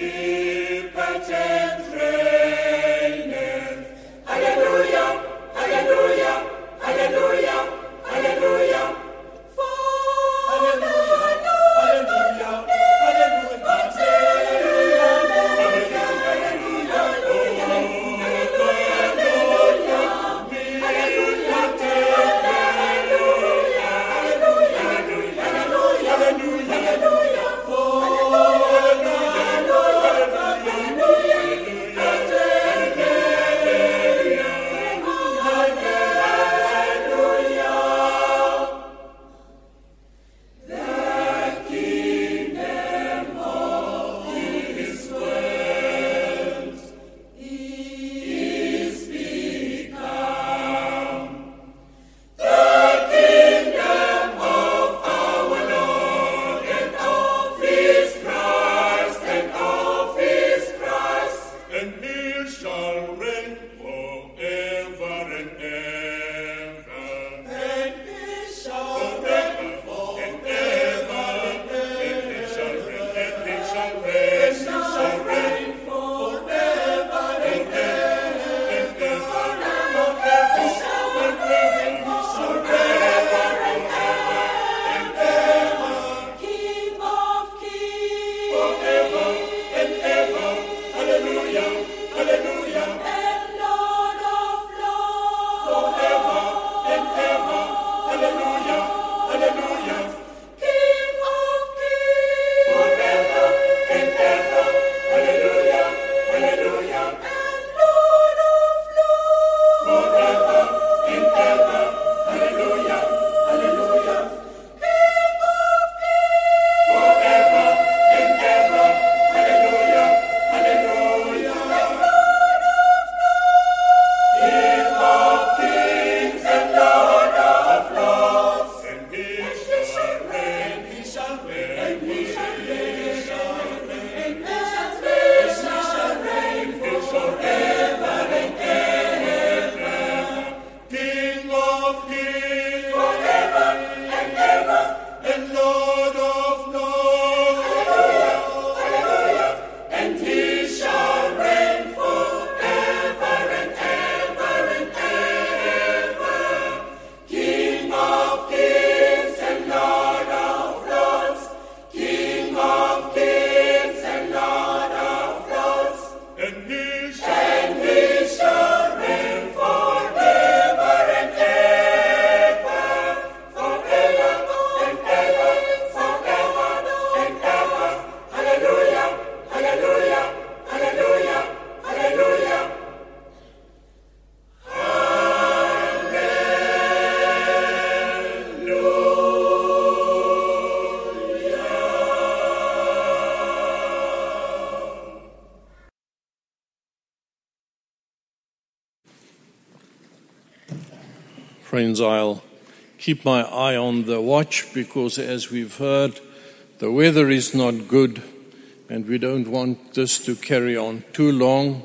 Friends, I'll keep my eye on the watch because, as we've heard, the weather is not good and we don't want this to carry on too long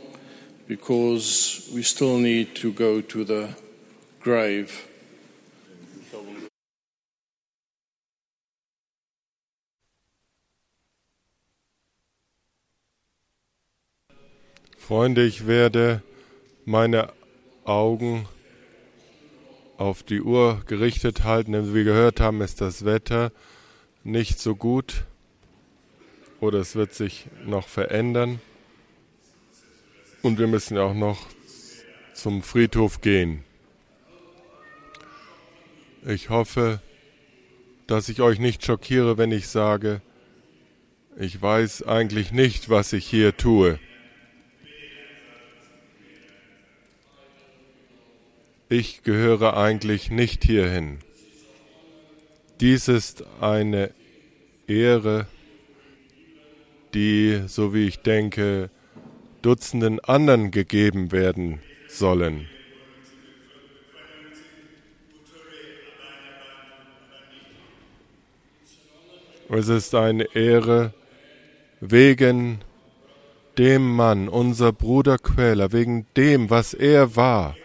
because we still need to go to the grave. Freunde, ich werde meine Augen auf die Uhr gerichtet halten, denn wie wir gehört haben, ist das Wetter nicht so gut oder es wird sich noch verändern und wir müssen auch noch zum Friedhof gehen. Ich hoffe, dass ich euch nicht schockiere, wenn ich sage, ich weiß eigentlich nicht, was ich hier tue. Ich gehöre eigentlich nicht hierhin. Dies ist eine Ehre, die, so wie ich denke, Dutzenden anderen gegeben werden sollen. Es ist eine Ehre wegen dem Mann, unser Bruder Quäler, wegen dem, was er war.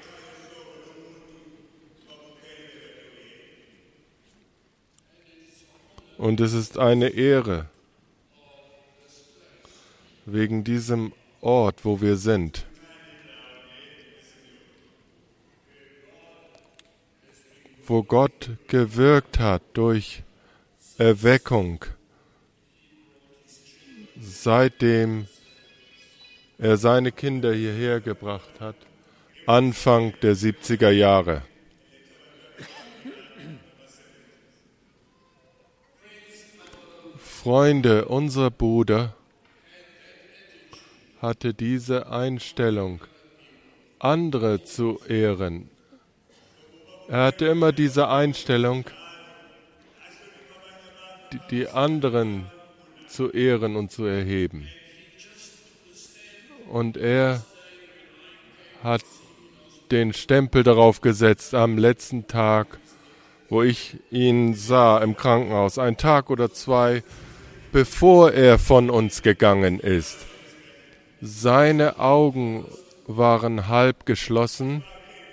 Und es ist eine Ehre, wegen diesem Ort, wo wir sind. Wo Gott gewirkt hat durch Erweckung, seitdem er seine Kinder hierher gebracht hat, Anfang der 70er Jahre. Freunde, unser Bruder hatte diese Einstellung, andere zu ehren. Er hatte immer diese Einstellung, die anderen zu ehren und zu erheben. Und er hat den Stempel darauf gesetzt am letzten Tag, wo ich ihn sah im Krankenhaus, ein Tag oder zwei, bevor er von uns gegangen ist. Seine Augen waren halb geschlossen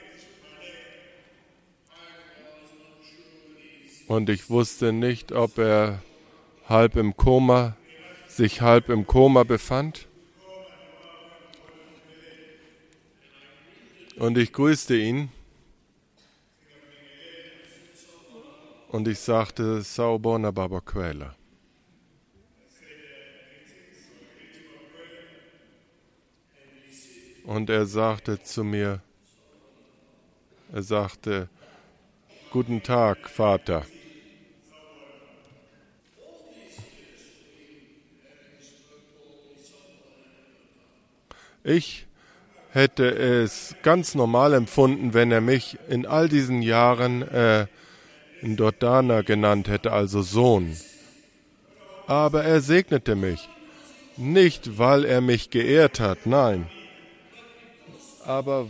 und ich wusste nicht, ob er sich halb im Koma befand. Und ich grüßte ihn und ich sagte, Sawubona Baba Kwela. Und er sagte zu mir, guten Tag, Vater. Ich hätte es ganz normal empfunden, wenn er mich in all diesen Jahren Ndodana genannt hätte, also Sohn. Aber er segnete mich. Nicht, weil er mich geehrt hat, nein. Aber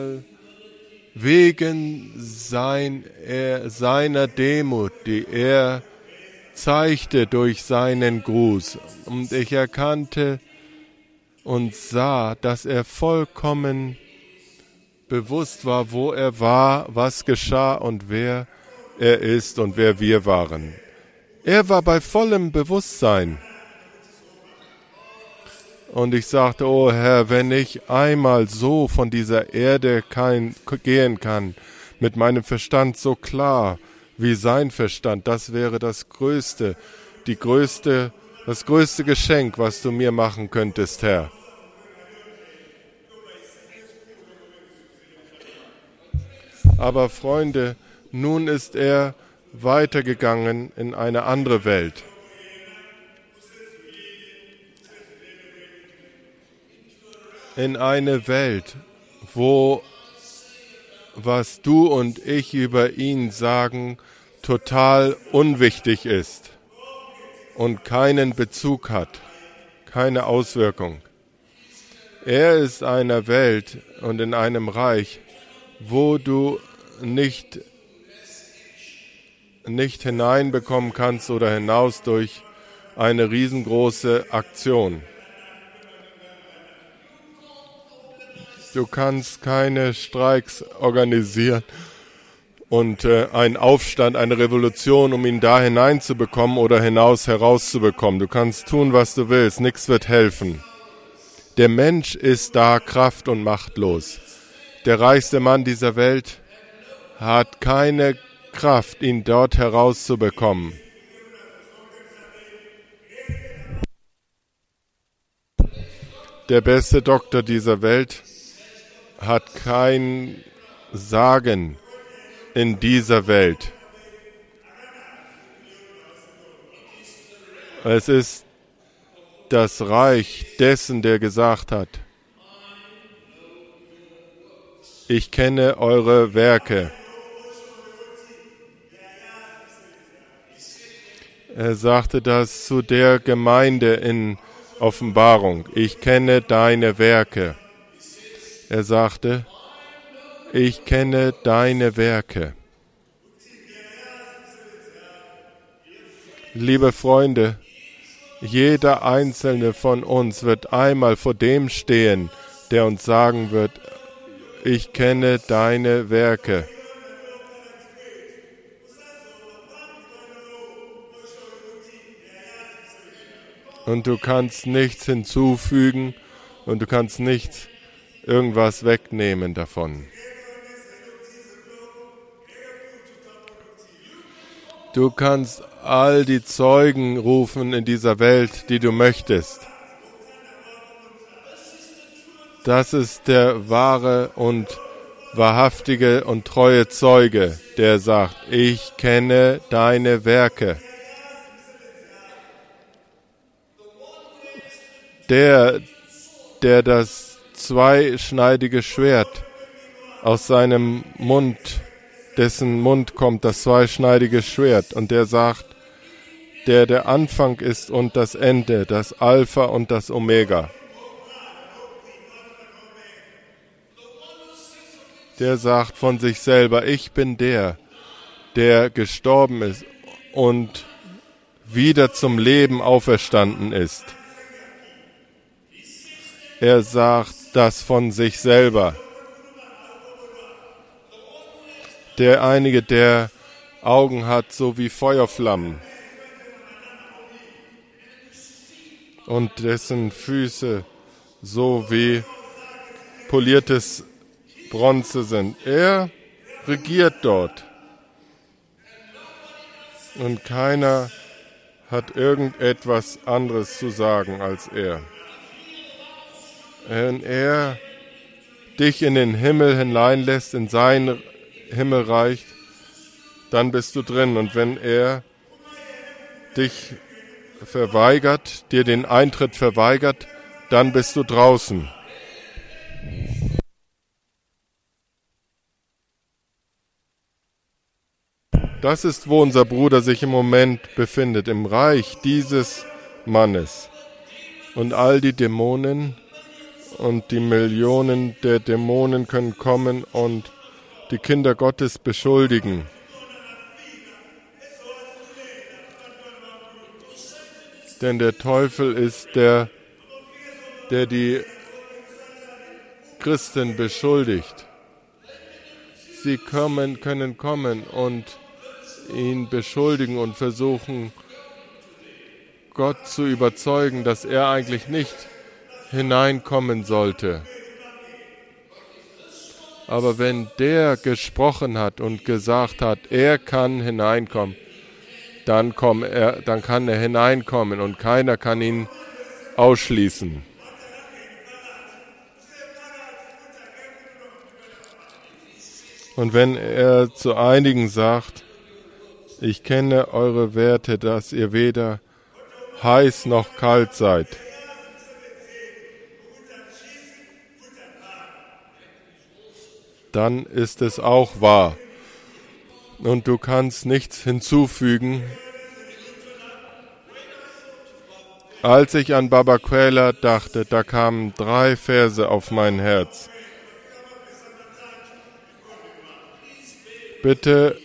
wegen seiner Demut, die er zeigte durch seinen Gruß. Und ich erkannte und sah, dass er vollkommen bewusst war, wo er war, was geschah und wer er ist und wer wir waren. Er war bei vollem Bewusstsein. Und ich sagte, oh Herr, wenn ich einmal so von dieser Erde gehen kann, mit meinem Verstand so klar wie sein Verstand, das wäre das größte Geschenk, was du mir machen könntest, Herr. Aber Freunde, nun ist er weitergegangen in eine andere Welt. In eine Welt, wo was du und ich über ihn sagen, total unwichtig ist und keinen Bezug hat, keine Auswirkung. Er ist in einer Welt und in einem Reich, wo du nicht hineinbekommen kannst oder hinaus durch eine riesengroße Aktion. Du kannst keine Streiks organisieren und einen Aufstand, eine Revolution, um ihn da hineinzubekommen oder herauszubekommen. Du kannst tun, was du willst, nichts wird helfen. Der Mensch ist da kraft- und machtlos. Der reichste Mann dieser Welt hat keine Kraft, ihn dort herauszubekommen. Der beste Doktor dieser Welt hat kein Sagen in dieser Welt. Es ist das Reich dessen, der gesagt hat, ich kenne eure Werke. Er sagte das zu der Gemeinde in Offenbarung. Ich kenne deine Werke. Er sagte, ich kenne deine Werke. Liebe Freunde, jeder einzelne von uns wird einmal vor dem stehen, der uns sagen wird, ich kenne deine Werke. und du kannst nichts hinzufügen und du kannst nichts irgendwas wegnehmen davon. Du kannst all die Zeugen rufen in dieser Welt, die du möchtest. Das ist der wahre und wahrhaftige und treue Zeuge, der sagt, ich kenne deine Werke. Der das zweischneidige Schwert aus seinem Mund, dessen Mund kommt das zweischneidige Schwert, und der sagt, der Anfang ist und das Ende, das Alpha und das Omega. Der sagt von sich selber, ich bin der gestorben ist und wieder zum Leben auferstanden ist. Er sagt das von sich selber. Der Augen hat, so wie Feuerflammen, und dessen Füße so wie poliertes Bronze sind. Er regiert dort. Und keiner hat irgendetwas anderes zu sagen als er. Wenn er dich in den Himmel hineinlässt, in sein Himmelreich, dann bist du drin. Und wenn er dich verweigert, dir den Eintritt verweigert, dann bist du draußen. Das ist, wo unser Bruder sich im Moment befindet, im Reich dieses Mannes. Und all die Dämonen und die Millionen der Dämonen können kommen und die Kinder Gottes beschuldigen. Denn der Teufel ist der die Christen beschuldigt. Sie können kommen und ihn beschuldigen und versuchen, Gott zu überzeugen, dass er eigentlich nicht hineinkommen sollte. Aber wenn der gesprochen hat und gesagt hat, er kann hineinkommen, dann kann er hineinkommen und keiner kann ihn ausschließen. Und wenn er zu einigen sagt, ich kenne eure Werte, dass ihr weder heiß noch kalt seid. Dann ist es auch wahr. Und du kannst nichts hinzufügen. Als ich an Baba Quäler dachte, da kamen 3 Verse auf mein Herz. Bitte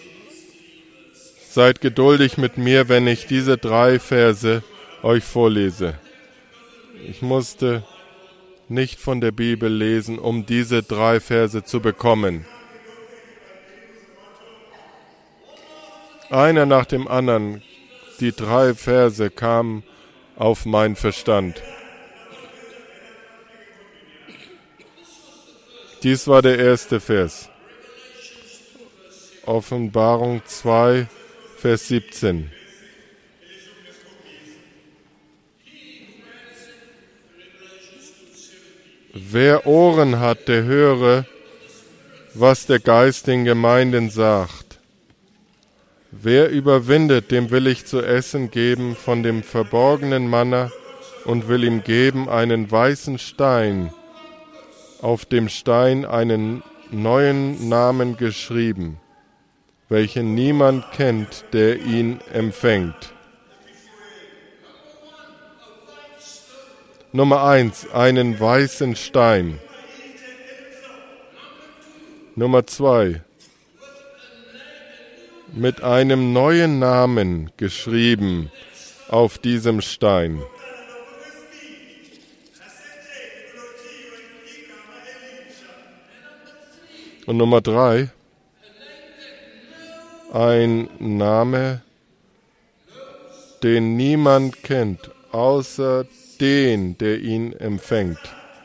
seid geduldig mit mir, wenn ich diese 3 Verse euch vorlese. Ich musste nicht von der Bibel lesen, um diese 3 Verse zu bekommen. Einer nach dem anderen, die 3 Verse kamen auf meinen Verstand. Dies war der erste Vers. Offenbarung 2, Vers 17. Wer Ohren hat, der höre, was der Geist den Gemeinden sagt. Wer überwindet, dem will ich zu essen geben von dem verborgenen Manna und will ihm geben einen weißen Stein, auf dem Stein einen neuen Namen geschrieben, welchen niemand kennt, der ihn empfängt. Nummer 1, einen weißen Stein. Nummer 2, mit einem neuen Namen geschrieben auf diesem Stein. Und Nummer 3, ein Name, den niemand kennt, außer den, der ihn empfängt.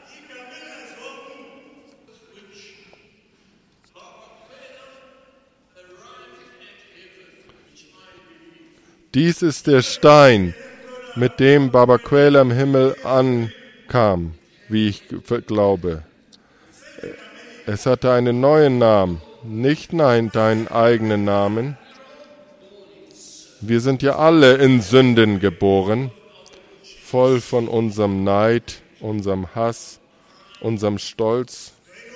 Dies ist der Stein, mit dem Baba Quayle am Himmel ankam, wie ich glaube. Es hatte einen neuen Namen, nicht deinen eigenen Namen. Wir sind ja alle in Sünden geboren, voll von unserem Neid, unserem Hass, unserem Stolz.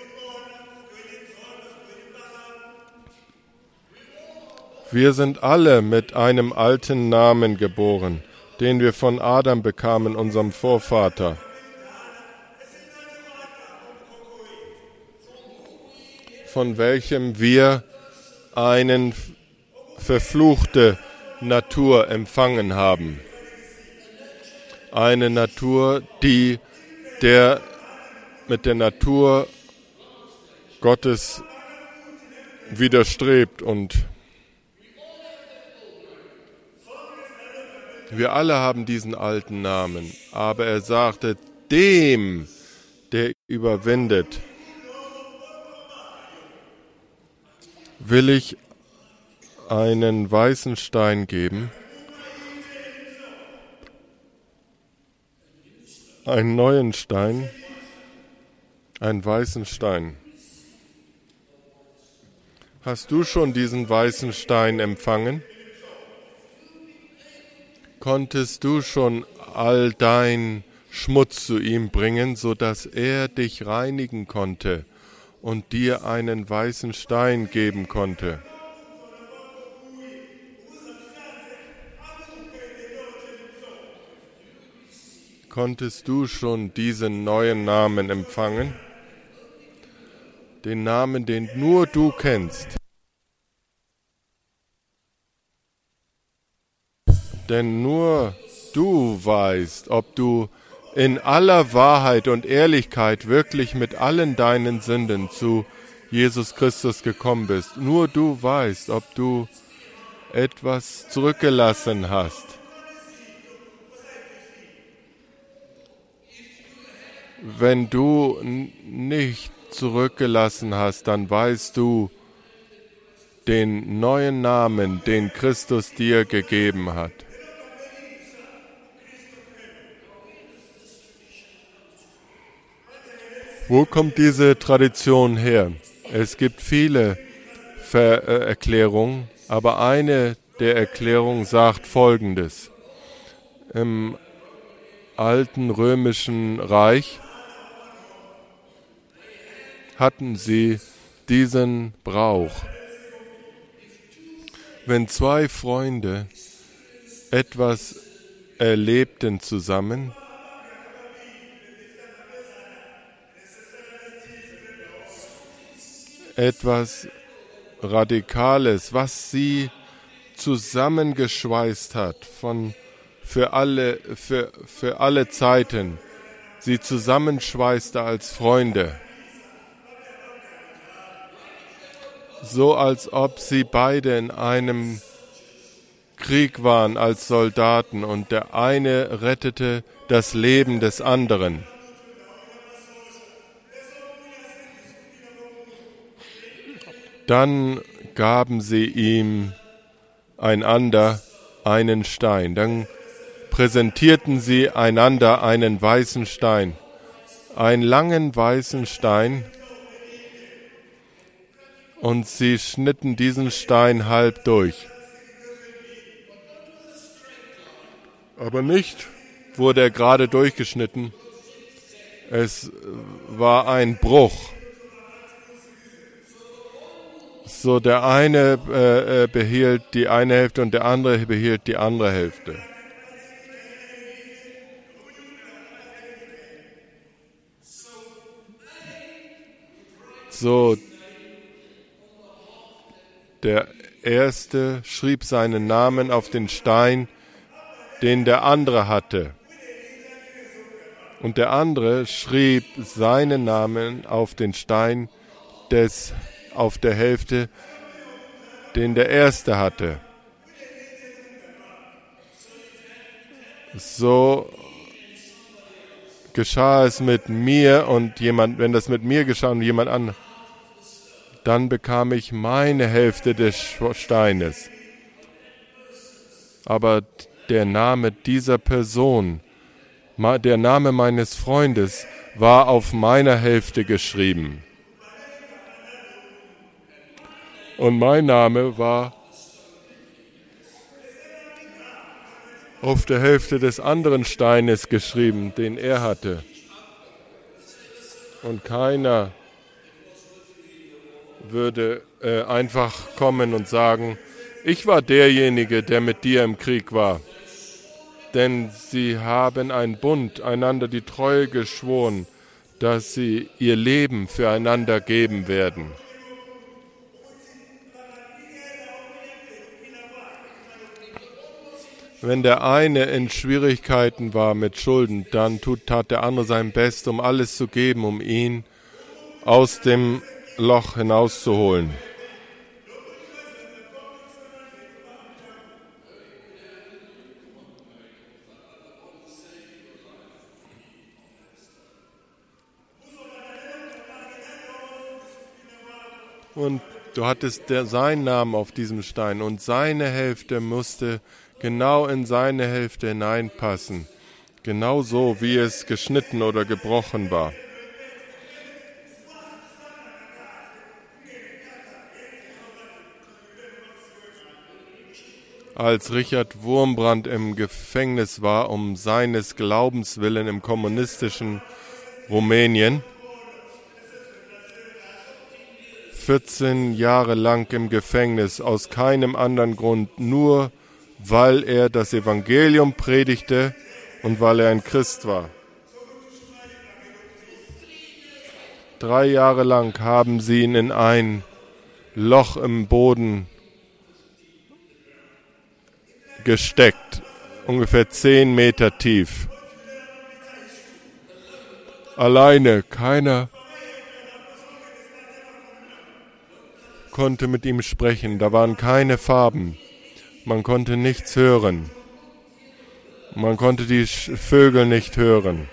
Wir sind alle mit einem alten Namen geboren, den wir von Adam bekamen, unserem Vorvater. Von welchem wir eine verfluchte Natur empfangen haben. Eine Natur, die mit der Natur Gottes widerstrebt. Und wir alle haben diesen alten Namen. Aber er sagte, dem, der überwindet, will ich einen weißen Stein geben, einen neuen Stein, einen weißen Stein. Hast du schon diesen weißen Stein empfangen? Konntest du schon all dein Schmutz zu ihm bringen, sodass er dich reinigen konnte und dir einen weißen Stein geben konnte? Konntest du schon diesen neuen Namen empfangen? Den Namen, den nur du kennst. Denn nur du weißt, ob du in aller Wahrheit und Ehrlichkeit wirklich mit allen deinen Sünden zu Jesus Christus gekommen bist. Nur du weißt, ob du etwas zurückgelassen hast. Wenn du nicht zurückgelassen hast, dann weißt du den neuen Namen, den Christus dir gegeben hat. Wo kommt diese Tradition her? Es gibt viele Erklärungen, aber eine der Erklärungen sagt Folgendes. Im alten römischen Reich hatten sie diesen Brauch. Wenn zwei Freunde etwas erlebten zusammen, etwas Radikales, was sie zusammengeschweißt hat für alle Zeiten, sie zusammenschweißte als Freunde. So als ob sie beide in einem Krieg waren als Soldaten und der eine rettete das Leben des anderen. Dann gaben sie ihm einander einen Stein. Dann präsentierten sie einander einen weißen Stein, einen langen weißen Stein, und sie schnitten diesen Stein halb durch. Aber nicht wurde er gerade durchgeschnitten. Es war ein Bruch. So, der eine behielt die eine Hälfte und der andere behielt die andere Hälfte. So, der erste schrieb seinen Namen auf den Stein, den der andere hatte. Und der andere schrieb seinen Namen auf den Stein auf der Hälfte, den der erste hatte. So geschah es mit mir und wenn das mit mir geschah und jemand an, dann bekam ich meine Hälfte des Steines. Aber der Name dieser Person, der Name meines Freundes, war auf meiner Hälfte geschrieben. Und mein Name war auf der Hälfte des anderen Steines geschrieben, den er hatte. Und keiner würde einfach kommen und sagen, ich war derjenige, der mit dir im Krieg war. Denn sie haben einen Bund, einander die Treue geschworen, dass sie ihr Leben füreinander geben werden. Wenn der eine in Schwierigkeiten war mit Schulden, dann tat der andere sein Bestes, um alles zu geben, um ihn aus dem Loch hinauszuholen. Und du hattest seinen Namen auf diesem Stein und seine Hälfte musste genau in seine Hälfte hineinpassen, genau so, wie es geschnitten oder gebrochen war. Als Richard Wurmbrand im Gefängnis war, um seines Glaubens willen im kommunistischen Rumänien, 14 Jahre lang im Gefängnis, aus keinem anderen Grund, nur weil er das Evangelium predigte und weil er ein Christ war. 3 Jahre lang haben sie ihn in ein Loch im Boden gesteckt, ungefähr 10 Meter tief. Alleine, keiner konnte mit ihm sprechen, da waren keine Farben, man konnte nichts hören, man konnte die Vögel nicht hören.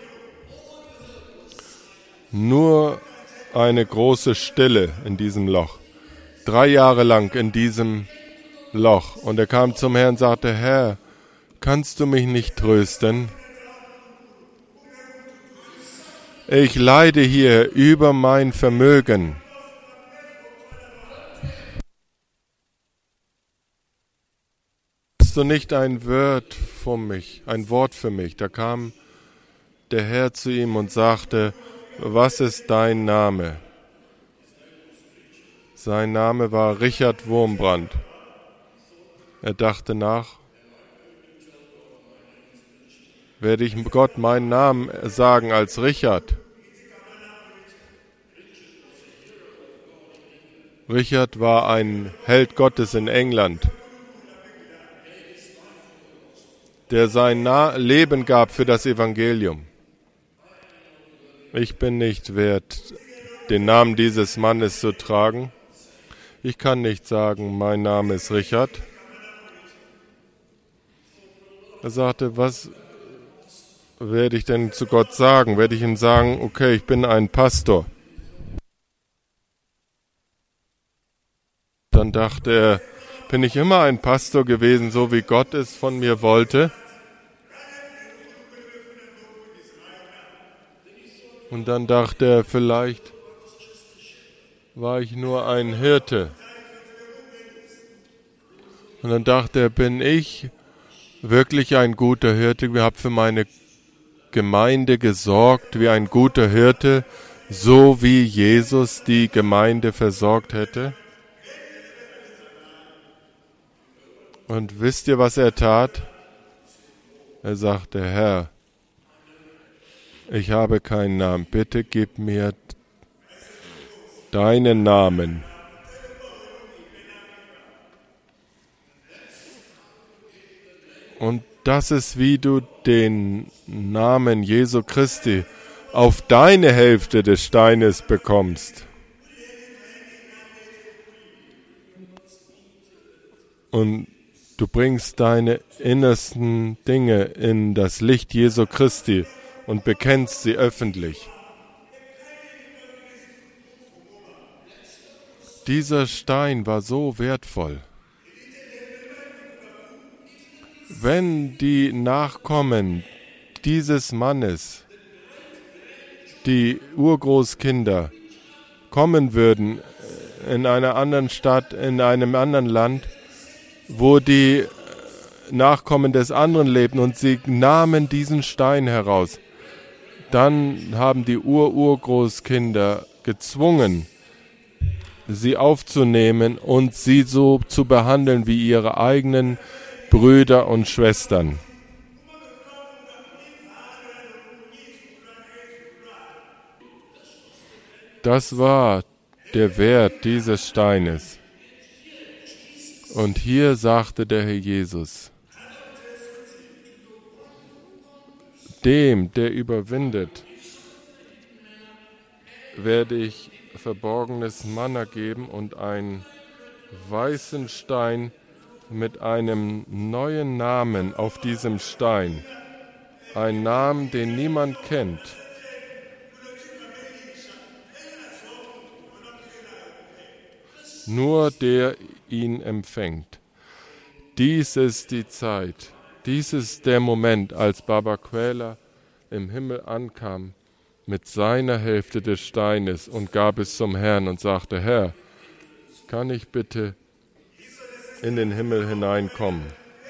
Nur eine große Stille in diesem Loch. 3 Jahre lang in diesem Loch. Und er kam zum Herrn und sagte, Herr, kannst du mich nicht trösten? Ich leide hier über mein Vermögen. Hast du nicht ein Wort für mich? Da kam der Herr zu ihm und sagte, was ist dein Name? Sein Name war Richard Wurmbrand. Er dachte nach, werde ich Gott meinen Namen sagen als Richard? Richard war ein Held Gottes in England, der sein Leben gab für das Evangelium. Ich bin nicht wert, den Namen dieses Mannes zu tragen. Ich kann nicht sagen, mein Name ist Richard. Er sagte, was werde ich denn zu Gott sagen? Werde ich ihm sagen, okay, ich bin ein Pastor? Dann dachte er, bin ich immer ein Pastor gewesen, so wie Gott es von mir wollte? Und dann dachte er, vielleicht war ich nur ein Hirte. Und dann dachte er, bin ich wirklich ein guter Hirte? Ich habe für meine Gemeinde gesorgt wie ein guter Hirte, so wie Jesus die Gemeinde versorgt hätte. Und wisst ihr, was er tat? Er sagte, Herr, ich habe keinen Namen. Bitte gib mir deinen Namen. Und das ist, wie du den Namen Jesu Christi auf deine Hälfte des Steines bekommst. Und Du bringst deine innersten Dinge in das Licht Jesu Christi und bekennst sie öffentlich. Dieser Stein war so wertvoll. Wenn die Nachkommen dieses Mannes, die Urgroßkinder, kommen würden in einer anderen Stadt, in einem anderen Land, wo die Nachkommen des anderen lebten und sie nahmen diesen Stein heraus, dann haben die Urgroßkinder gezwungen, sie aufzunehmen und sie so zu behandeln wie ihre eigenen Brüder und Schwestern. Das war der Wert dieses Steines. Und hier sagte der Herr Jesus, dem, der überwindet, werde ich verborgenes Manna geben und einen weißen Stein mit einem neuen Namen auf diesem Stein. Ein Namen, den niemand kennt. Nur der ihn empfängt. Dies ist die Zeit, dies ist der Moment, als Baba Quäler im Himmel ankam mit seiner Hälfte des Steines und gab es zum Herrn und sagte, Herr, kann ich bitte in den Himmel hineinkommen?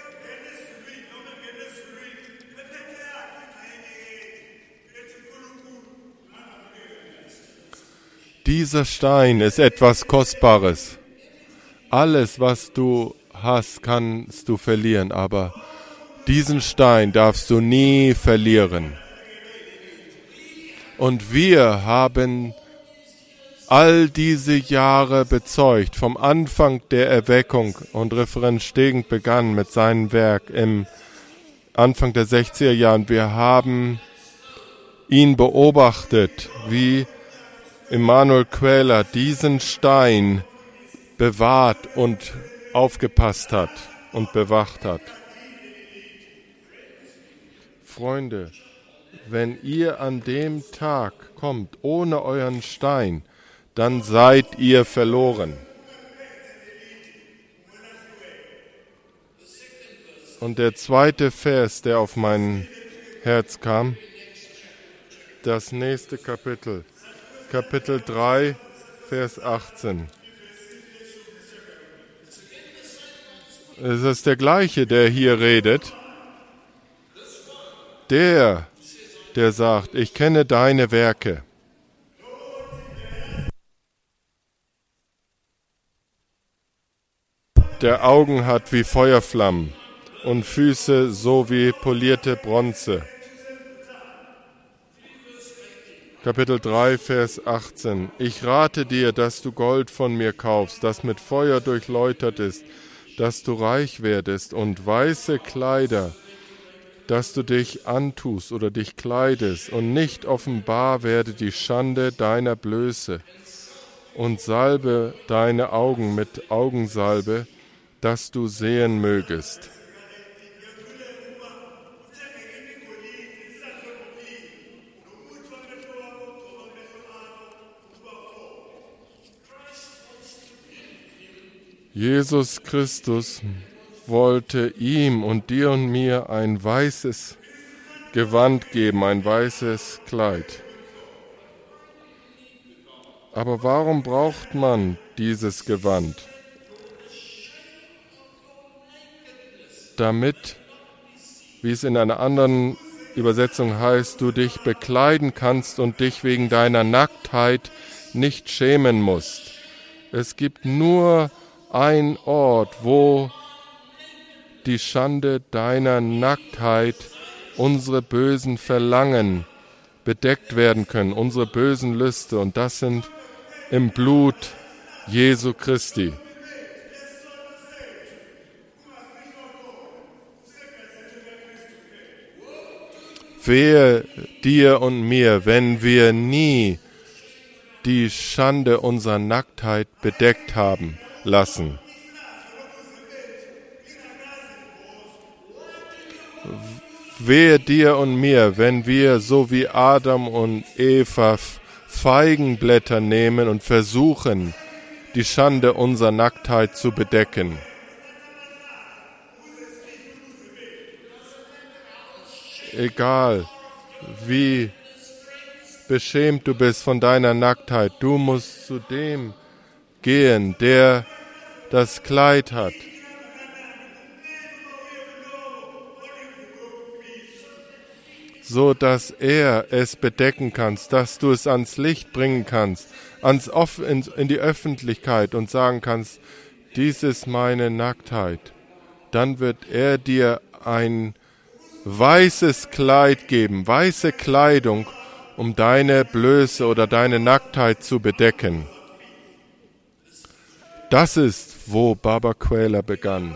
Dieser Stein ist etwas Kostbares. Alles, was du hast, kannst du verlieren, aber diesen Stein darfst du nie verlieren. Und wir haben all diese Jahre bezeugt, vom Anfang der Erweckung, und Referent Stegend begann mit seinem Werk im Anfang der 60er Jahren. Wir haben ihn beobachtet, wie Emanuel Quäler diesen Stein bewahrt und aufgepasst hat und bewacht hat. Freunde, wenn ihr an dem Tag kommt ohne euren Stein, dann seid ihr verloren. Und der zweite Vers, der auf mein Herz kam, das nächste Kapitel, Kapitel 3, Vers 18. Es ist der gleiche, der hier redet. Der sagt, ich kenne deine Werke. Der Augen hat wie Feuerflammen und Füße so wie polierte Bronze. Kapitel 3, Vers 18. Ich rate dir, dass du Gold von mir kaufst, das mit Feuer durchläutert ist, dass du reich werdest, und weiße Kleider, dass du dich antust oder dich kleidest, und nicht offenbar werde die Schande deiner Blöße, und salbe deine Augen mit Augensalbe, dass du sehen mögest. Jesus Christus wollte ihm und dir und mir ein weißes Gewand geben, ein weißes Kleid. Aber warum braucht man dieses Gewand? Damit, wie es in einer anderen Übersetzung heißt, du dich bekleiden kannst und dich wegen deiner Nacktheit nicht schämen musst. Es gibt nur ein Ort, wo die Schande deiner Nacktheit, unsere bösen Verlangen bedeckt werden können, unsere bösen Lüste, und das sind im Blut Jesu Christi. Wehe dir und mir, wenn wir nie die Schande unserer Nacktheit bedeckt haben lassen. Wehe dir und mir, wenn wir so wie Adam und Eva Feigenblätter nehmen und versuchen, die Schande unserer Nacktheit zu bedecken. Egal, wie beschämt du bist von deiner Nacktheit, du musst zu dem gehen, der das Kleid hat. So dass er es bedecken kannst, dass du es ans Licht bringen kannst, in die Öffentlichkeit und sagen kannst, dies ist meine Nacktheit. Dann wird er dir ein weißes Kleid geben, weiße Kleidung, um deine Blöße oder deine Nacktheit zu bedecken. Das ist, wo Baba Quäler begann.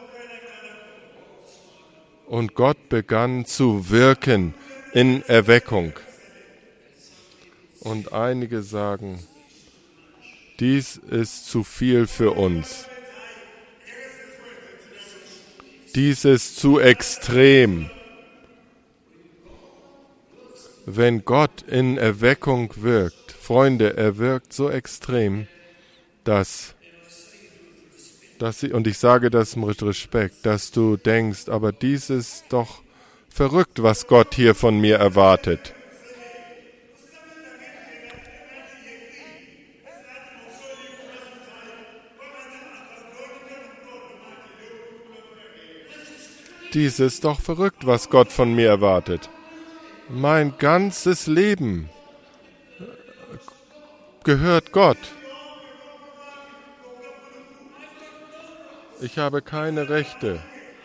Und Gott begann zu wirken in Erweckung. Und einige sagen, dies ist zu viel für uns. Dies ist zu extrem. Wenn Gott in Erweckung wirkt, Freunde, er wirkt so extrem, dass sie, und ich sage das mit Respekt, dass du denkst, aber dies ist doch verrückt, was Gott hier von mir erwartet. Dies ist doch verrückt, was Gott von mir erwartet. Mein ganzes Leben gehört Gott. Ich habe keine Rechte.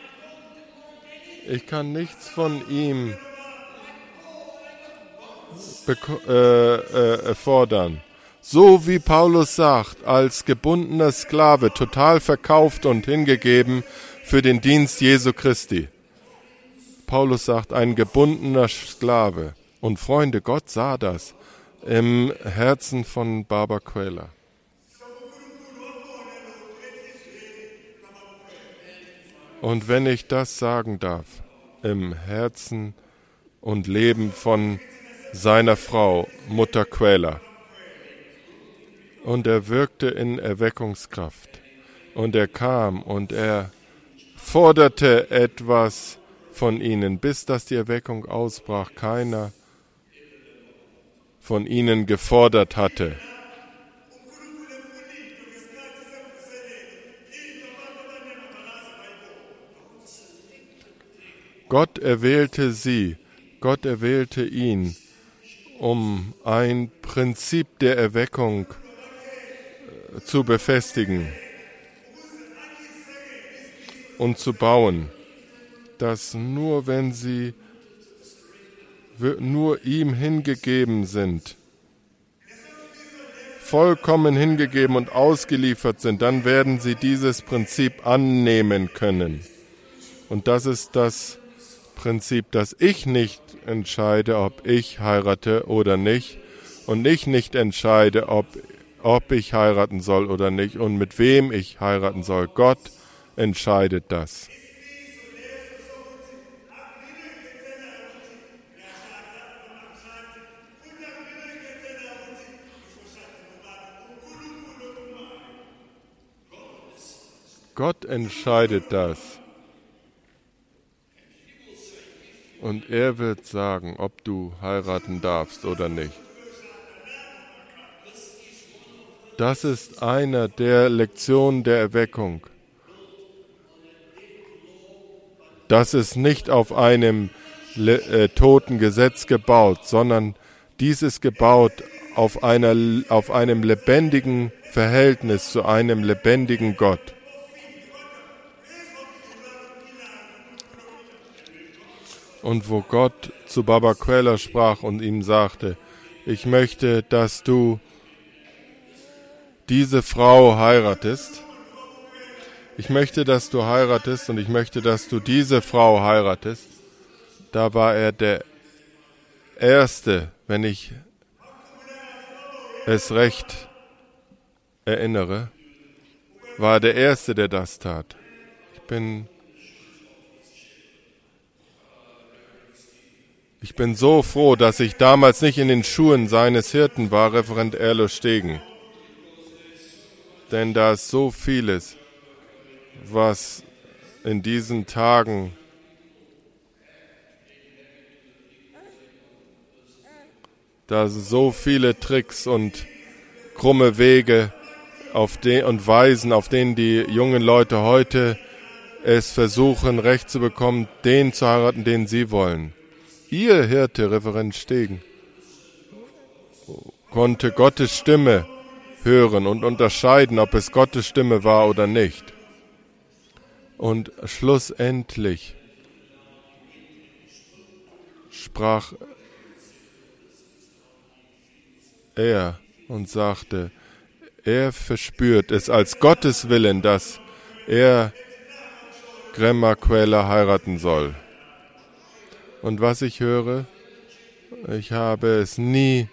Ich kann nichts von ihm fordern. So wie Paulus sagt, als gebundener Sklave, total verkauft und hingegeben für den Dienst Jesu Christi. Paulus sagt, ein gebundener Sklave. Und Freunde, Gott sah das im Herzen von Baba Quäler. Und wenn ich das sagen darf, im Herzen und Leben von seiner Frau, Mutter Quäler. Und er wirkte in Erweckungskraft. Und er kam und er forderte etwas von ihnen, bis dass die Erweckung ausbrach. Keiner von ihnen gefordert hatte. Gott erwählte sie, Gott erwählte ihn, um ein Prinzip der Erweckung zu befestigen und zu bauen, dass nur wenn sie nur ihm hingegeben sind, vollkommen hingegeben und ausgeliefert sind, dann werden sie dieses Prinzip annehmen können. Und das ist das Prinzip, dass ich nicht entscheide, ob ich heirate oder nicht, und ich nicht entscheide, ob ich heiraten soll oder nicht und mit wem ich heiraten soll. Gott entscheidet das. Gott entscheidet das. Und er wird sagen, ob du heiraten darfst oder nicht. Das ist einer der Lektionen der Erweckung. Das ist nicht auf einem toten Gesetz gebaut, sondern dies ist gebaut auf einem lebendigen Verhältnis zu einem lebendigen Gott. Und wo Gott zu Baba Quäler sprach und ihm sagte, ich möchte, dass du diese Frau heiratest. Ich möchte, dass du heiratest und ich möchte, dass du diese Frau heiratest. Da war er der Erste, wenn ich es recht erinnere, war der Erste, der das tat. Ich bin so froh, dass ich damals nicht in den Schuhen seines Hirten war, Referent Erlo Stegen. Denn da ist so vieles, was in diesen Tagen da sind so viele Tricks und krumme Wege und Weisen, auf denen die jungen Leute heute es versuchen, Recht zu bekommen, den zu heiraten, den sie wollen. Ihr Hirte, Referent Stegen, konnte Gottes Stimme hören und unterscheiden, ob es Gottes Stimme war oder nicht. Und schlussendlich sprach er und sagte, er verspürt es als Gottes Willen, dass er Grandma Queller heiraten soll. Und was ich höre, ich habe es nie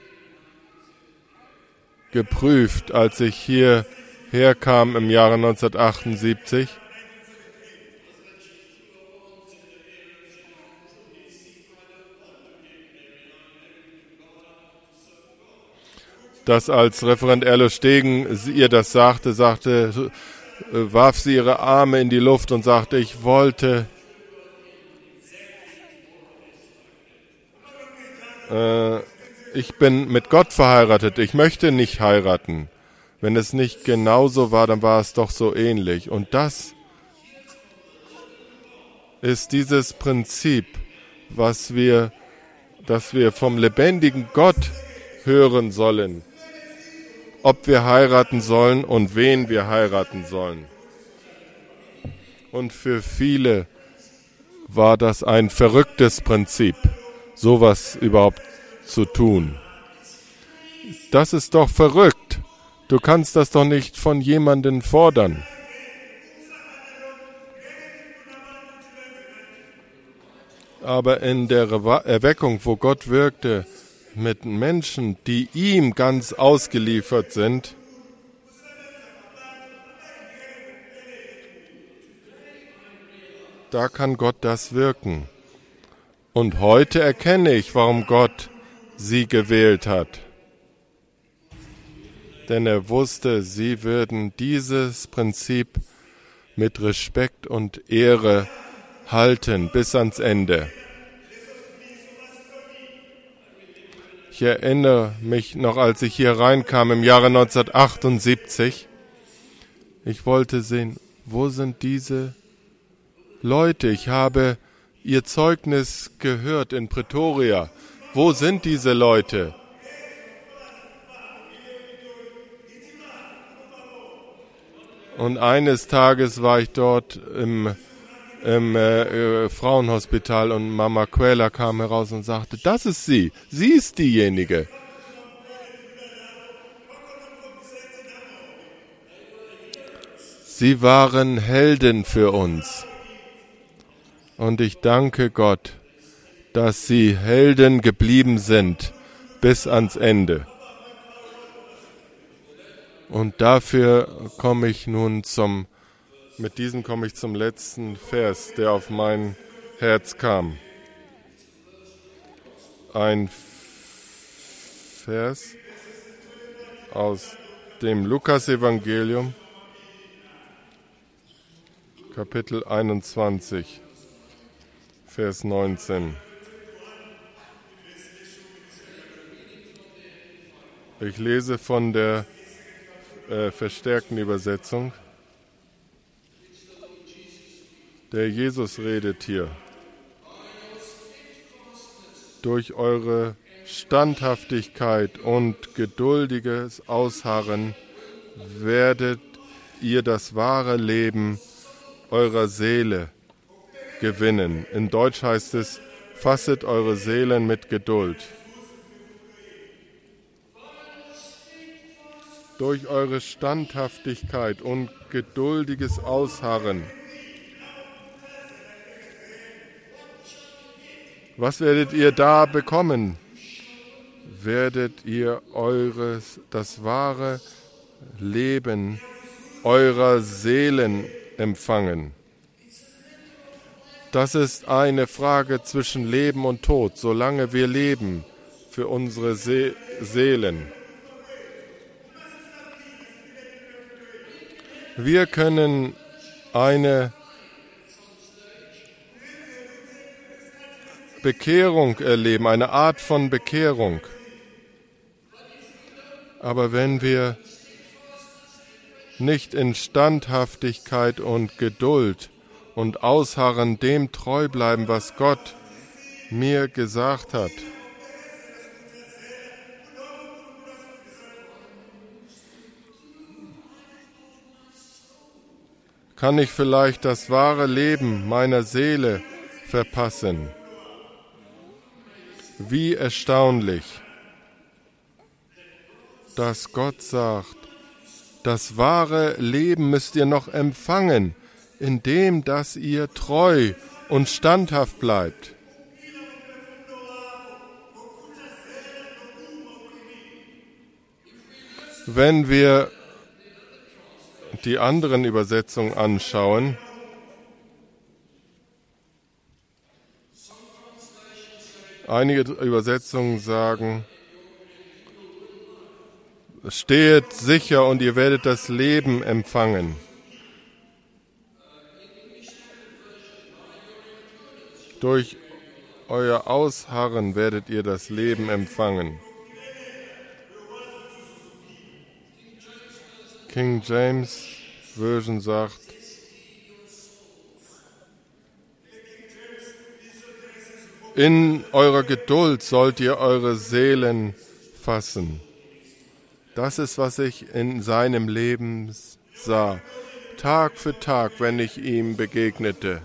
geprüft, als ich hierher kam im Jahre 1978. Dass als Referent Erlo Stegen ihr das sagte, warf sie ihre Arme in die Luft und sagte, ich bin mit Gott verheiratet, ich möchte nicht heiraten. Wenn es nicht genauso war, dann war es doch so ähnlich. Und das ist dieses Prinzip, dass wir vom lebendigen Gott hören sollen, ob wir heiraten sollen und wen wir heiraten sollen. Und für viele war das ein verrücktes Prinzip, sowas überhaupt zu tun. Das ist doch verrückt. Du kannst das doch nicht von jemandem fordern. Aber in der Erweckung, wo Gott wirkte, mit Menschen, die ihm ganz ausgeliefert sind, da kann Gott das wirken. Und heute erkenne ich, warum Gott sie gewählt hat. Denn er wusste, sie würden dieses Prinzip mit Respekt und Ehre halten bis ans Ende. Ich erinnere mich noch, als ich hier reinkam im Jahre 1978. Ich wollte sehen, wo sind diese Leute? Ich habe ihr Zeugnis gehört in Pretoria. Wo sind diese Leute? Und eines Tages war ich dort im Frauenhospital und Mama Queller kam heraus und sagte, das ist sie ist diejenige. Sie waren Helden für uns. Und ich danke Gott, dass sie Helden geblieben sind bis ans Ende. Und dafür komme ich nun mit diesem komme ich zum letzten Vers, der auf mein Herz kam. Ein Vers aus dem Lukas-Evangelium, Kapitel 21, Vers 19. Ich lese von der verstärkten Übersetzung. Der Jesus redet hier. Durch eure Standhaftigkeit und geduldiges Ausharren werdet ihr das wahre Leben eurer Seele gewinnen. In Deutsch heißt es, fasset eure Seelen mit Geduld. Durch eure Standhaftigkeit und geduldiges Ausharren. Was werdet ihr da bekommen? Werdet ihr das wahre Leben eurer Seelen empfangen. Das ist eine Frage zwischen Leben und Tod, solange wir leben, für unsere Seelen. Wir können eine Bekehrung erleben, eine Art von Bekehrung. Aber wenn wir nicht in Standhaftigkeit und Geduld und Ausharren dem treu bleiben, was Gott mir gesagt hat, kann ich vielleicht das wahre Leben meiner Seele verpassen. Wie erstaunlich, dass Gott sagt, das wahre Leben müsst ihr noch empfangen, indem dass ihr treu und standhaft bleibt. Wenn wir die anderen Übersetzungen anschauen, einige Übersetzungen sagen, stehet sicher und ihr werdet das Leben empfangen. Durch euer Ausharren werdet ihr das Leben empfangen. King James Version sagt, in eurer Geduld sollt ihr eure Seelen fassen. Das ist, was ich in seinem Leben sah, Tag für Tag, wenn ich ihm begegnete.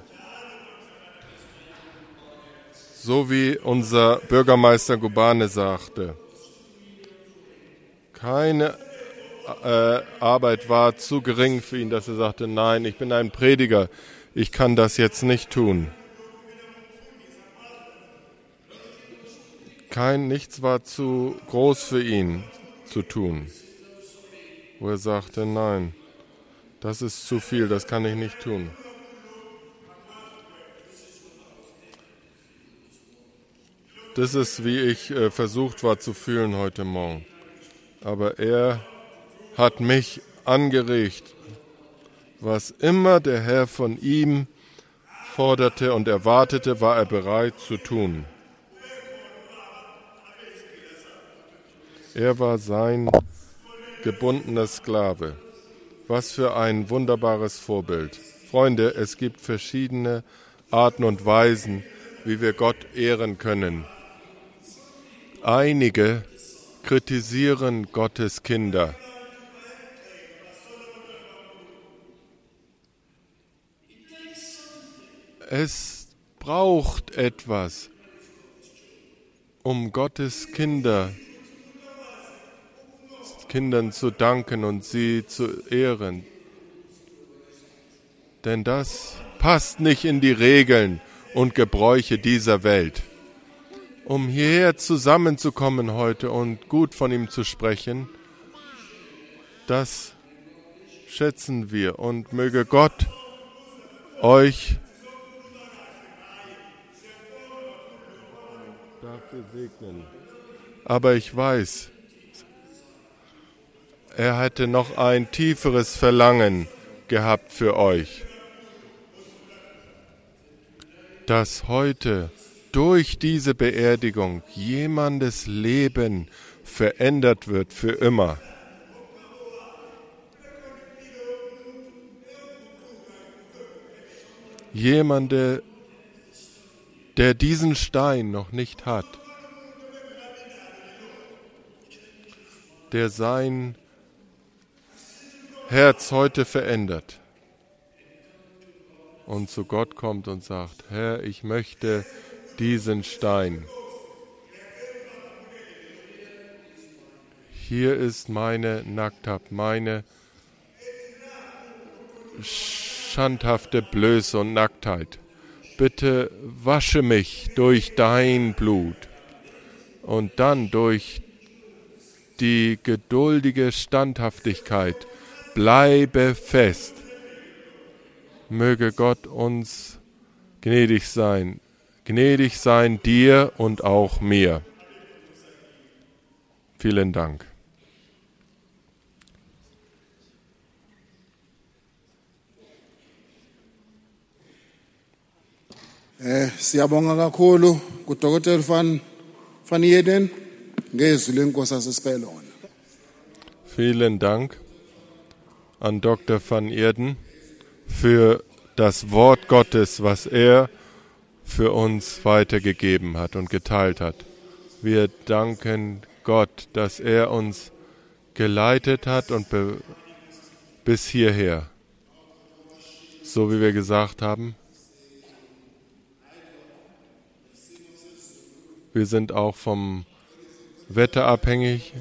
So wie unser Bürgermeister Gubane sagte, keine Arbeit war zu gering für ihn, dass er sagte, nein, ich bin ein Prediger, ich kann das jetzt nicht tun. Nichts war zu groß für ihn zu tun, wo er sagte, nein, das ist zu viel, das kann ich nicht tun. Das ist, wie ich versucht war zu fühlen heute Morgen. Aber er hat mich angeregt, was immer der Herr von ihm forderte und erwartete, war er bereit zu tun. Er war sein gebundener Sklave. Was für ein wunderbares Vorbild. Freunde, es gibt verschiedene Arten und Weisen, wie wir Gott ehren können. Einige kritisieren Gottes Kinder. Es braucht etwas, um Gottes Kindern zu danken und sie zu ehren. Denn das passt nicht in die Regeln und Gebräuche dieser Welt. Um hierher zusammenzukommen heute und gut von ihm zu sprechen, das schätzen wir und möge Gott euch dafür segnen. Aber ich weiß, er hätte noch ein tieferes Verlangen gehabt für euch, dass heute durch diese Beerdigung jemandes Leben verändert wird für immer. Jemand, der diesen Stein noch nicht hat, der sein Herz heute verändert und zu Gott kommt und sagt, Herr, ich möchte diesen Stein. Hier ist meine Nacktheit, meine schandhafte Blöße und Nacktheit. Bitte wasche mich durch dein Blut und dann durch die geduldige Standhaftigkeit bleibe fest. Möge Gott uns gnädig sein dir und auch mir. Vielen Dank. Siyabonga kakhulu kuDokotela van Eden ngezwi lenkosi asesipe lona. Vielen Dank an Dr. van Eerden für das Wort Gottes, was er für uns weitergegeben hat und geteilt hat. Wir danken Gott, dass er uns geleitet hat und bis hierher. So wie wir gesagt haben, wir sind auch vom Wetter abhängig.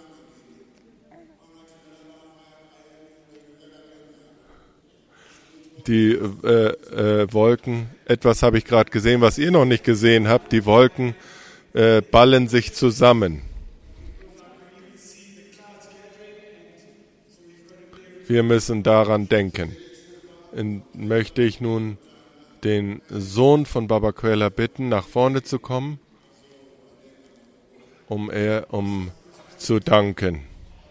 Die Wolken, etwas habe ich gerade gesehen, was ihr noch nicht gesehen habt, die Wolken ballen sich zusammen. Wir müssen daran denken. Möchte ich nun den Sohn von Baba Quella bitten, nach vorne zu kommen, um zu danken.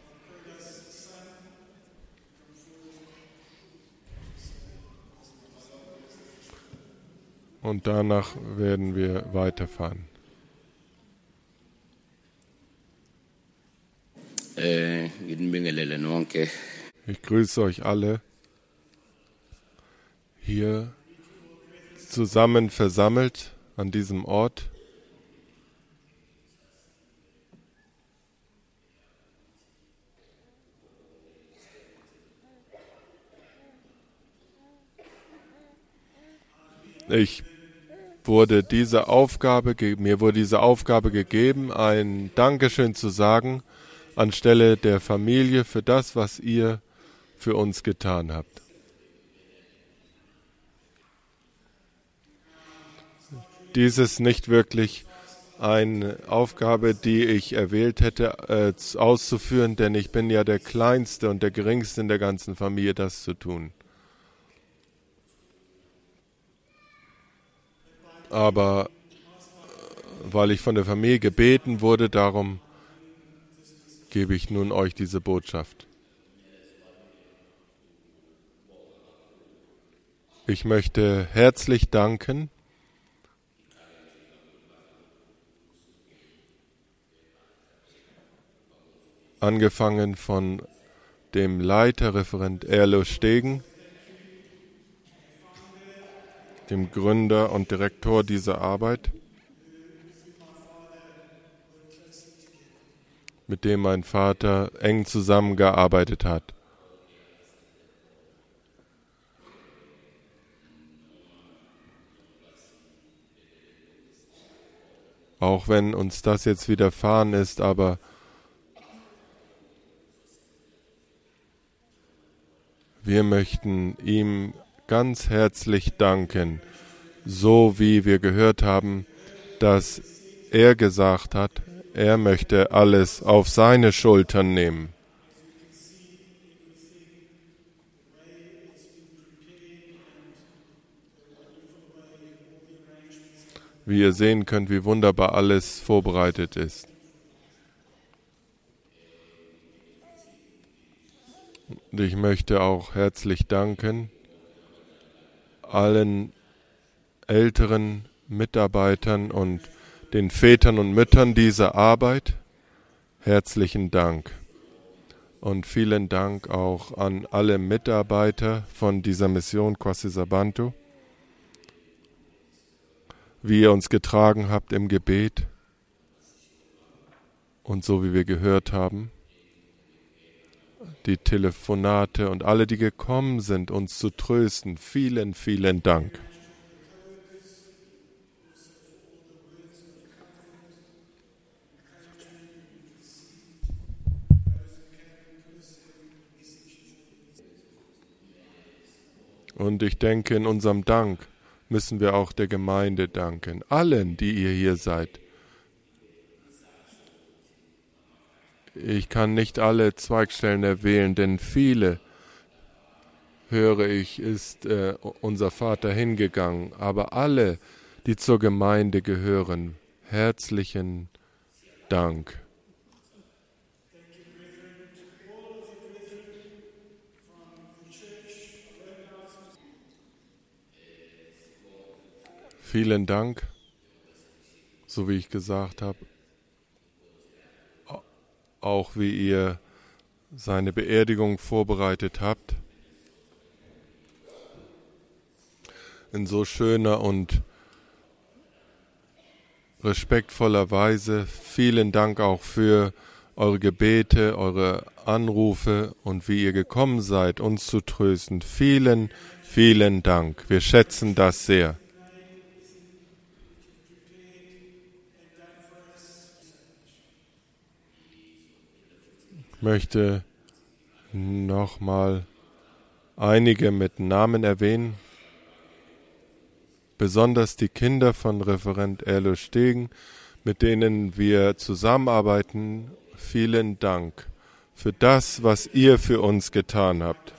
Und danach werden wir weiterfahren. Ich grüße euch alle hier zusammen versammelt an diesem Ort. Mir wurde diese Aufgabe gegeben, ein Dankeschön zu sagen anstelle der Familie für das, was ihr für uns getan habt. Dies ist nicht wirklich eine Aufgabe, die ich erwählt hätte, auszuführen, denn ich bin ja der Kleinste und der Geringste in der ganzen Familie, das zu tun. Aber weil ich von der Familie gebeten wurde, darum gebe ich nun euch diese Botschaft. Ich möchte herzlich danken angefangen von dem Leiterreferent Erlo Stegen, dem Gründer und Direktor dieser Arbeit, mit dem mein Vater eng zusammengearbeitet hat. Auch wenn uns das jetzt widerfahren ist, aber wir möchten ihm ganz herzlich danken, so wie wir gehört haben, dass er gesagt hat, er möchte alles auf seine Schultern nehmen. Wie ihr sehen könnt, wie wunderbar alles vorbereitet ist. Und ich möchte auch herzlich danken allen älteren Mitarbeitern und den Vätern und Müttern dieser Arbeit. Herzlichen Dank. Und vielen Dank auch an alle Mitarbeiter von dieser Mission Kwasisabantu, wie ihr uns getragen habt im Gebet und so wie wir gehört haben, die Telefonate und alle, die gekommen sind, uns zu trösten. Vielen, vielen Dank. Und ich denke, in unserem Dank müssen wir auch der Gemeinde danken, allen, die ihr hier seid. Ich kann nicht alle Zweigstellen erwählen, denn viele höre ich, ist unser Vater hingegangen. Aber alle, die zur Gemeinde gehören, herzlichen Dank. Vielen Dank, so wie ich gesagt habe, auch wie ihr seine Beerdigung vorbereitet habt. In so schöner und respektvoller Weise. Vielen Dank auch für eure Gebete, eure Anrufe und wie ihr gekommen seid, uns zu trösten. Vielen, vielen Dank. Wir schätzen das sehr. Ich möchte nochmal einige mit Namen erwähnen, besonders die Kinder von Referent Erlo Stegen, mit denen wir zusammenarbeiten. Vielen Dank für das, was ihr für uns getan habt.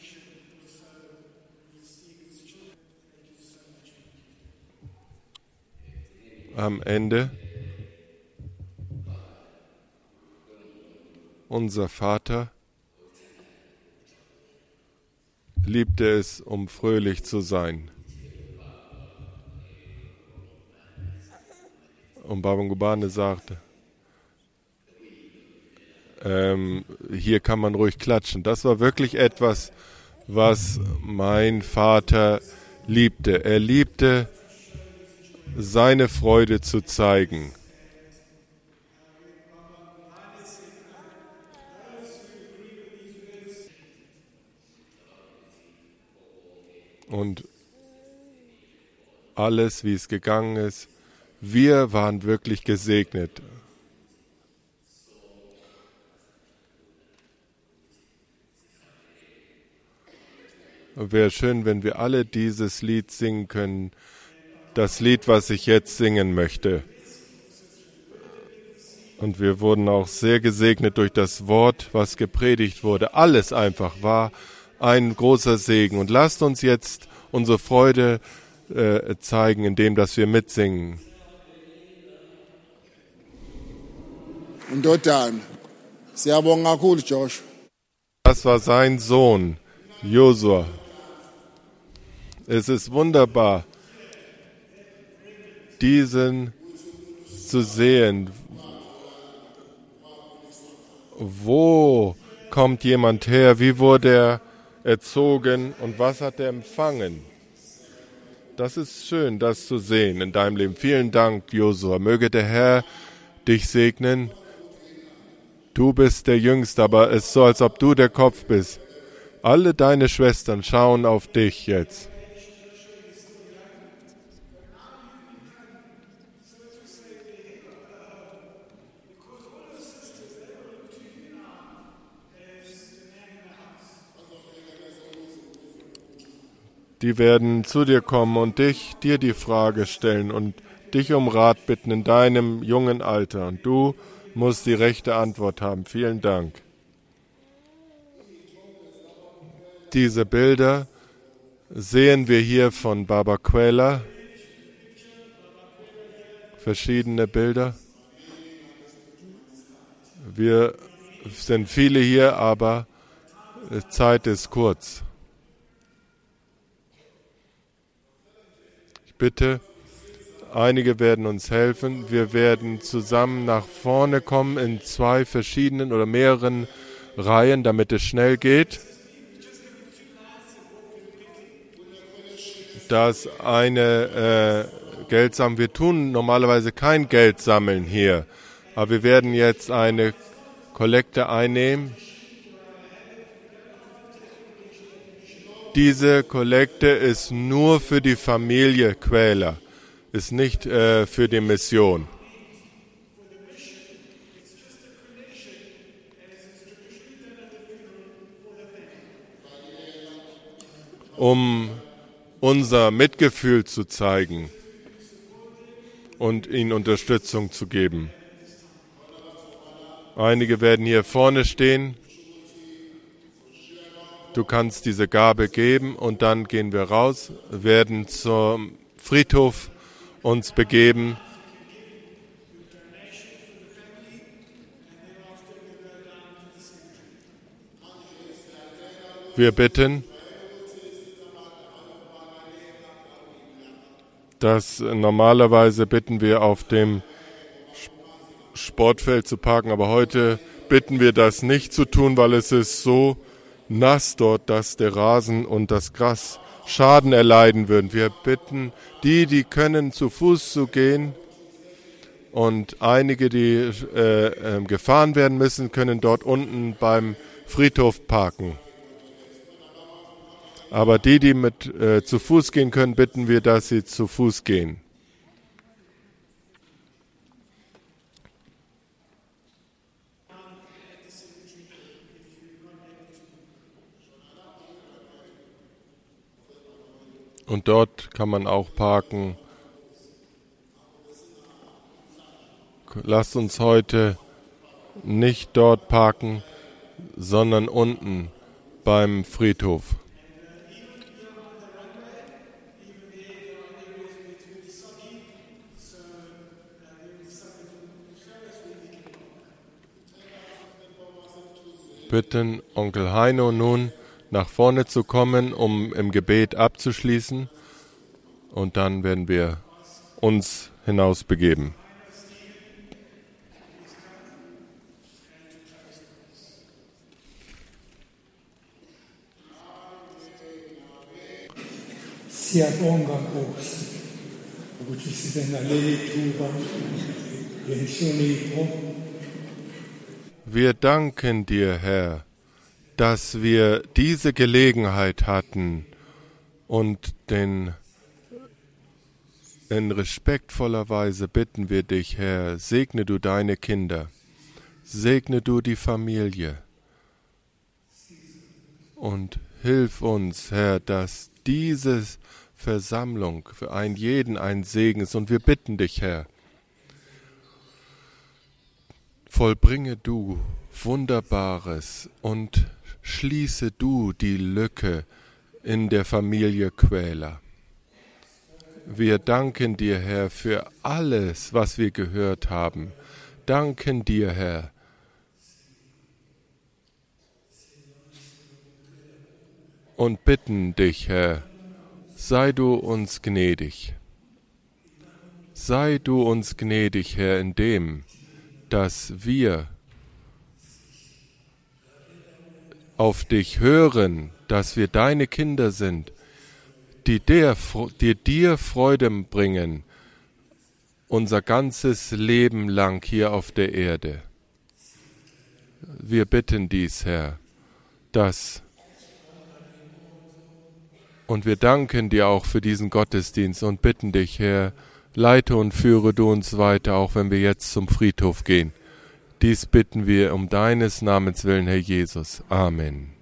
Am Ende unser Vater liebte es, um fröhlich zu sein. Und Baba Ngubane sagte, hier kann man ruhig klatschen. Das war wirklich etwas, was mein Vater liebte. Er liebte, seine Freude zu zeigen. Und alles, wie es gegangen ist, wir waren wirklich gesegnet. Wäre schön, wenn wir alle dieses Lied singen können, das Lied, was ich jetzt singen möchte. Und wir wurden auch sehr gesegnet durch das Wort, was gepredigt wurde. Alles einfach war ein großer Segen. Und lasst uns jetzt unsere Freude zeigen, indem dass wir mitsingen. Das war sein Sohn, Josua. Es ist wunderbar, diesen zu sehen. Wo kommt jemand her? Wie wurde er erzogen und was hat er empfangen? Das ist schön, das zu sehen in deinem Leben. Vielen Dank, Josua. Möge der Herr dich segnen. Du bist der Jüngste, aber es ist so, als ob du der Kopf bist. Alle deine Schwestern schauen auf dich jetzt. Die werden zu dir kommen und dir die Frage stellen und dich um Rat bitten in deinem jungen Alter. Und du musst die rechte Antwort haben. Vielen Dank. Diese Bilder sehen wir hier von Baba Kwela. Verschiedene Bilder. Wir sind viele hier, aber Zeit ist kurz. Bitte, einige werden uns helfen. Wir werden zusammen nach vorne kommen in 2 verschiedenen oder mehreren Reihen, damit es schnell geht. Das eine Geldsammeln, wir tun normalerweise kein Geld sammeln hier, aber wir werden jetzt eine Kollekte einnehmen. Diese Kollekte ist nur für die Familie Kwela, ist nicht für die Mission. Um unser Mitgefühl zu zeigen und ihnen Unterstützung zu geben. Einige werden hier vorne stehen. Du kannst diese Gabe geben und dann gehen wir raus, werden zum Friedhof uns begeben. Wir bitten, dass normalerweise bitten wir auf dem Sportfeld zu parken, aber heute bitten wir das nicht zu tun, weil es ist so nass dort, dass der Rasen und das Gras Schaden erleiden würden. Wir bitten die können, zu Fuß zu gehen, und einige, die gefahren werden müssen, können dort unten beim Friedhof parken. Aber die zu Fuß gehen können, bitten wir, dass sie zu Fuß gehen. Und dort kann man auch parken. Lasst uns heute nicht dort parken, sondern unten beim Friedhof. Bitten Onkel Heino nun nach vorne zu kommen, um im Gebet abzuschließen, und dann werden wir uns hinausbegeben. Siyabonga Nkosi ukuthi sibe naleli thuba lenhlonipho. Wir danken dir, Herr, dass wir diese Gelegenheit hatten, und in respektvoller Weise bitten wir dich, Herr, segne du deine Kinder, segne du die Familie und hilf uns, Herr, dass diese Versammlung für jeden ein Segen ist. Und wir bitten dich, Herr, vollbringe du Wunderbares und schließe du die Lücke in der Familie Quäler. Wir danken dir, Herr, für alles, was wir gehört haben. Danken dir, Herr. Und bitten dich, Herr, sei du uns gnädig. Sei du uns gnädig, Herr, in dem, dass wir auf dich hören, dass wir deine Kinder sind, die dir Freude bringen, unser ganzes Leben lang hier auf der Erde. Wir bitten dies, Herr, und wir danken dir auch für diesen Gottesdienst und bitten dich, Herr, leite und führe du uns weiter, auch wenn wir jetzt zum Friedhof gehen. Dies bitten wir um deines Namens willen, Herr Jesus. Amen.